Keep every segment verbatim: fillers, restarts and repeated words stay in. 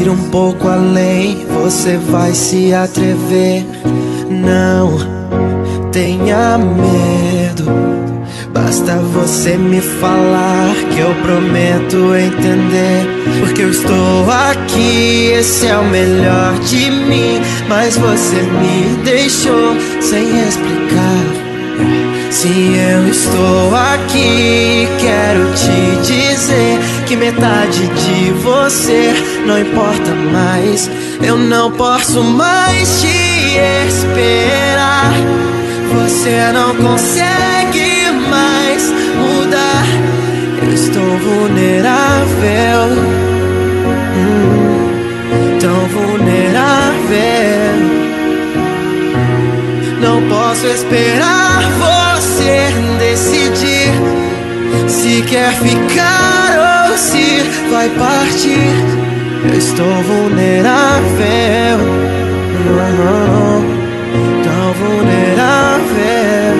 ir um pouco além, você vai se atrever. Não tenha medo, basta você me falar que eu prometo entender. Porque eu estou aqui, esse é o melhor de mim, mas você me deixou sem explicar. Se eu estou aqui, quero te dizer que metade de você não importa mais. Eu não posso mais te esperar. Você não consegue mais mudar. Eu estou vulnerável, hum, tão vulnerável. Não posso esperar você decidir se quer ficar ou se vai partir. Eu estou vulnerável, uhum, tão vulnerável.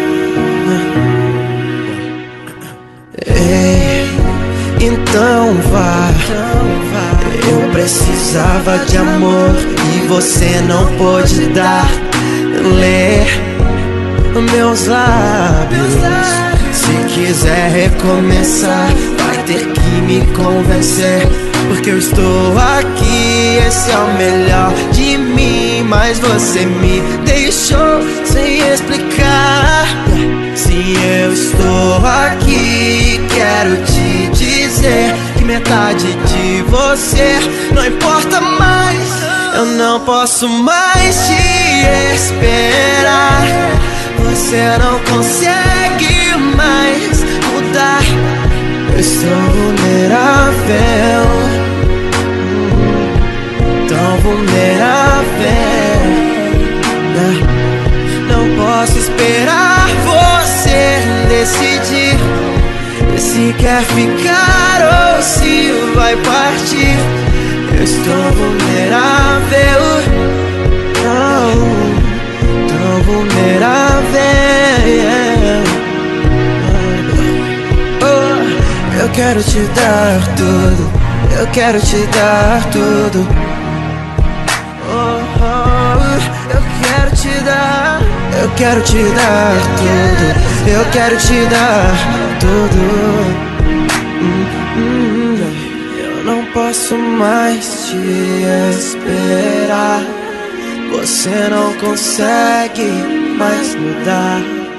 Ei, então vá. Eu precisava de amor e você não pôde dar. Ler meus lábios. Se quiser recomeçar, vai ter que me convencer. Porque eu estou aqui, esse é o melhor de mim, mas você me deixou sem explicar. Se eu estou aqui, quero te dizer que metade de você não importa mais. Eu não posso mais te esperar. Você não consegue mais mudar. Eu estou vulnerável, tão vulnerável. Não posso esperar você decidir se quer ficar ou se vai partir. Eu estou vulnerável, tão, tão vulnerável. Oh, eu quero te dar tudo, eu quero te dar tudo. Oh, oh, eu quero te dar, eu quero te dar tudo, eu quero te dar tudo. Hum, hum. Não posso mais te esperar. Você não consegue mais mudar.